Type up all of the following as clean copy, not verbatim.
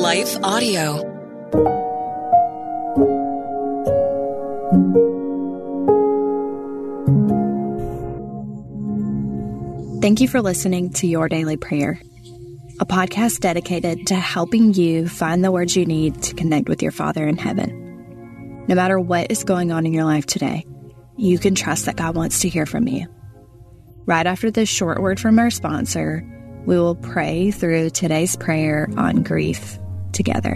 Life Audio. Thank you for listening to Your Daily Prayer, a podcast dedicated to helping you find the words you need to connect with your Father in heaven. No matter what is going on in your life today, you can trust that God wants to hear from you. Right after this short word from our sponsor, we will pray through today's prayer on grief together.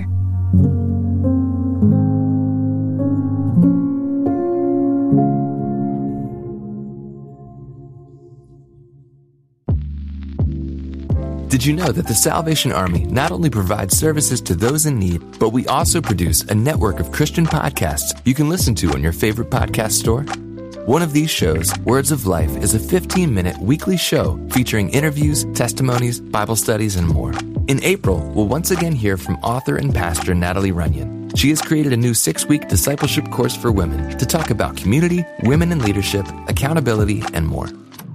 Did you know that the Salvation Army not only provides services to those in need, but we also produce a network of Christian podcasts you can listen to on your favorite podcast store? One of these shows, Words of Life, is a 15-minute weekly show featuring interviews, testimonies, Bible studies, and more. In April, we'll once again hear from author and pastor Natalie Runyon. She has created a new 6-week discipleship course for women to talk about community, women in leadership, accountability, and more.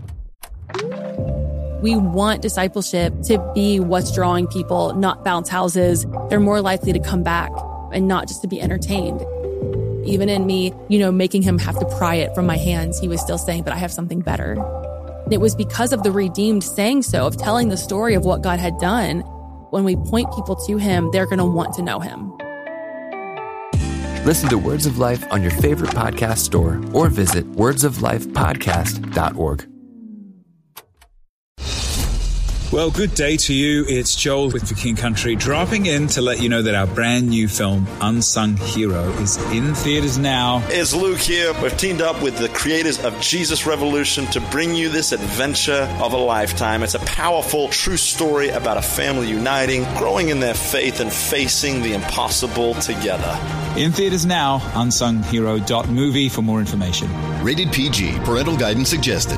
We want discipleship to be what's drawing people, not bounce houses. They're more likely to come back and not just to be entertained. Even in me, making him have to pry it from my hands, he was still saying, but I have something better. And it was because of the redeemed saying so, of telling the story of what God had done. When we point people to him, they're going to want to know him. Listen to Words of Life on your favorite podcast store or visit wordsoflifepodcast.org. Well, good day to you. It's Joel with For King Country, dropping in to let you know that our brand new film, Unsung Hero, is in theaters now. It's Luke here. We've teamed up with the creators of Jesus Revolution to bring you this adventure of a lifetime. It's a powerful, true story about a family uniting, growing in their faith, and facing the impossible together. In theaters now, unsunghero.movie for more information. Rated PG. Parental guidance suggested.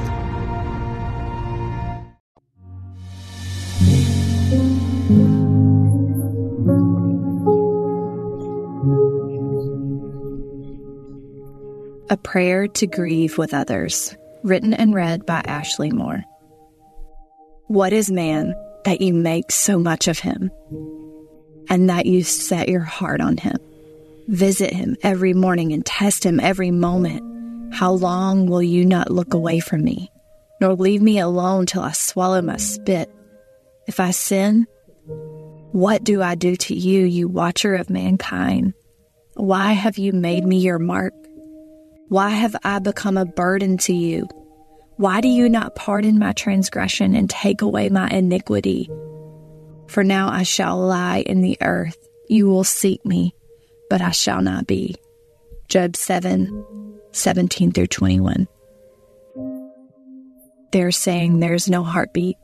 A Prayer to Grieve with Others, written and read by Ashley Moore. What is man that you make so much of him, and that you set your heart on him? Visit him every morning and test him every moment. How long will you not look away from me, nor leave me alone till I swallow my spit? If I sin, what do I do to you, you watcher of mankind? Why have you made me your mark? Why have I become a burden to you? Why do you not pardon my transgression and take away my iniquity? For now I shall lie in the earth. You will seek me, but I shall not be. Job 7:17-21. They're saying there's no heartbeat.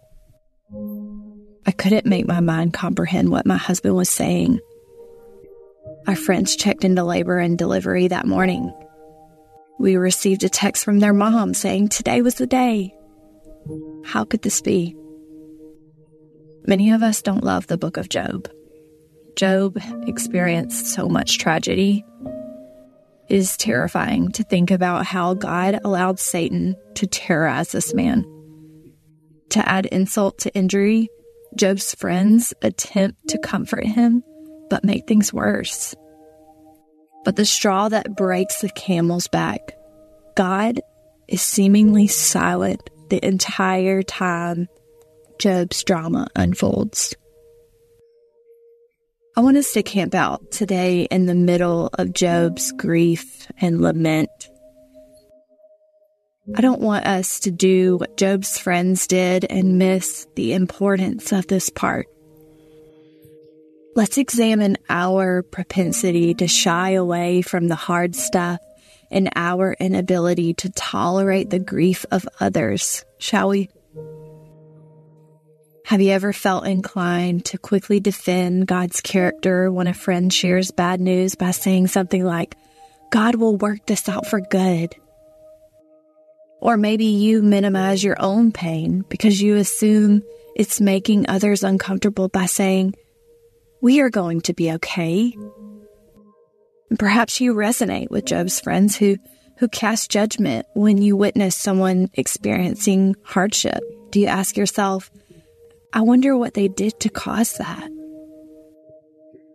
I couldn't make my mind comprehend what my husband was saying. Our friends checked into labor and delivery that morning. We received a text from their mom saying today was the day. How could this be? Many of us don't love the book of Job. Job experienced so much tragedy. It is terrifying to think about how God allowed Satan to terrorize this man. To add insult to injury, Job's friends attempt to comfort him, but make things worse. But the straw that breaks the camel's back, God is seemingly silent the entire time Job's drama unfolds. I want us to camp out today in the middle of Job's grief and lament. I don't want us to do what Job's friends did and miss the importance of this part. Let's examine our propensity to shy away from the hard stuff and our inability to tolerate the grief of others, shall we? Have you ever felt inclined to quickly defend God's character when a friend shares bad news by saying something like, God will work this out for good? Or maybe you minimize your own pain because you assume it's making others uncomfortable by saying, we are going to be okay. And perhaps you resonate with Job's friends who cast judgment when you witness someone experiencing hardship. Do you ask yourself, I wonder what they did to cause that?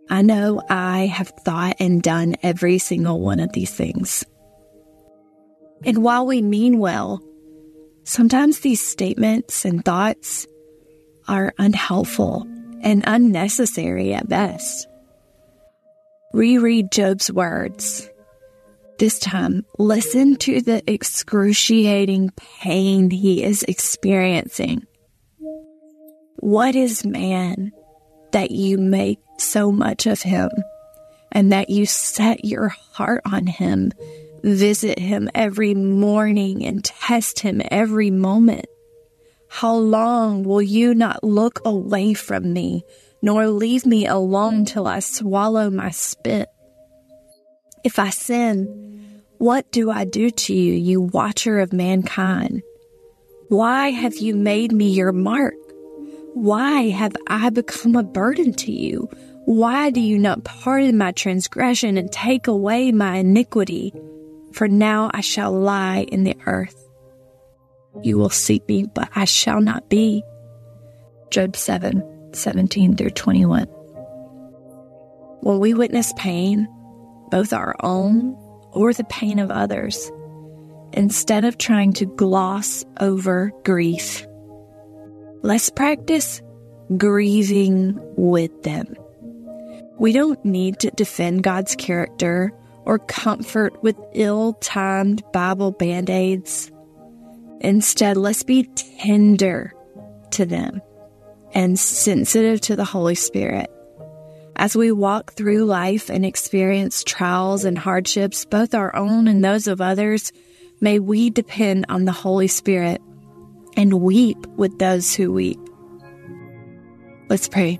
I know I have thought and done every single one of these things. And while we mean well, sometimes these statements and thoughts are unhelpful and unnecessary at best. Reread Job's words. This time, listen to the excruciating pain he is experiencing. What is man that you make so much of him, and that you set your heart on him, visit him every morning, and test him every moment? How long will you not look away from me, nor leave me alone till I swallow my spit? If I sin, what do I do to you, you watcher of mankind? Why have you made me your mark? Why have I become a burden to you? Why do you not pardon my transgression and take away my iniquity? For now I shall lie in the earth. You will seek me, but I shall not be. Job 7:17-21. When we witness pain, both our own or the pain of others, instead of trying to gloss over grief, let's practice grieving with them. We don't need to defend God's character or comfort with ill-timed Bible band-aids. Instead, let's be tender to them and sensitive to the Holy Spirit. As we walk through life and experience trials and hardships, both our own and those of others, may we depend on the Holy Spirit and weep with those who weep. Let's pray.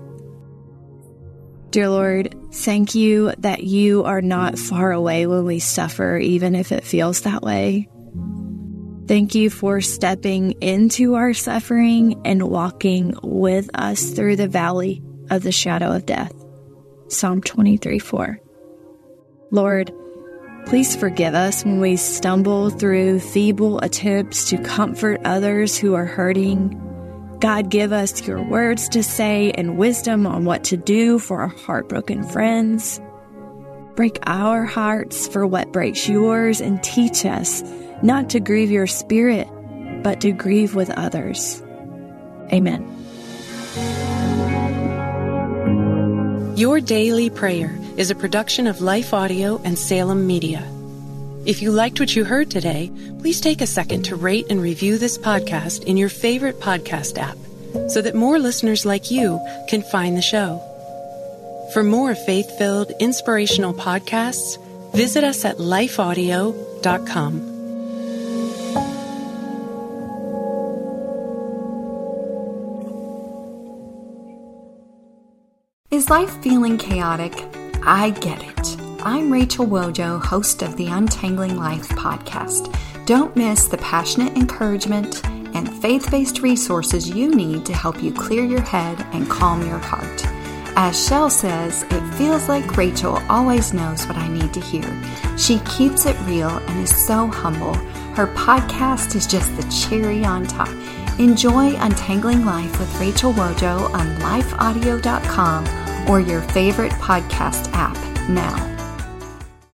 Dear Lord, thank you that you are not far away when we suffer, even if it feels that way. Thank you for stepping into our suffering and walking with us through the valley of the shadow of death. Psalm 23:4. Lord, please forgive us when we stumble through feeble attempts to comfort others who are hurting. God, give us your words to say and wisdom on what to do for our heartbroken friends. Break our hearts for what breaks yours, and teach us not to grieve your spirit, but to grieve with others. Amen. Your Daily Prayer is a production of Life Audio and Salem Media. If you liked what you heard today, please take a second to rate and review this podcast in your favorite podcast app so that more listeners like you can find the show. For more faith-filled, inspirational podcasts, visit us at lifeaudio.com. Is life feeling chaotic? I get it. I'm Rachel Wojo, host of the Untangling Life podcast. Don't miss the passionate encouragement and faith-based resources you need to help you clear your head and calm your heart. As Shell says, it feels like Rachel always knows what I need to hear. She keeps it real and is so humble. Her podcast is just the cherry on top. Enjoy Untangling Life with Rachel Wojo on lifeaudio.com or your favorite podcast app now.